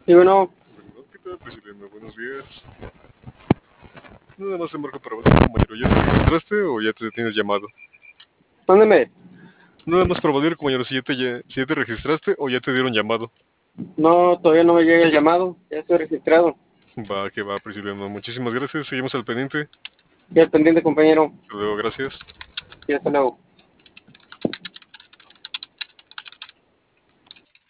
Sí, bueno, Bueno, ¿qué tal, Prisciliano? Buenos días. Nada más te marco para ver, compañero, ¿ya te registraste o ya te tienes llamado? mándeme. Nada más para valer, compañero, si ya te registraste o ya te dieron llamado. No, todavía no me llega el llamado. Ya estoy registrado. Va, que va, Prisciliano. Muchísimas gracias, seguimos al pendiente. Ya pendiente, compañero. Hasta luego, gracias. Y hasta luego.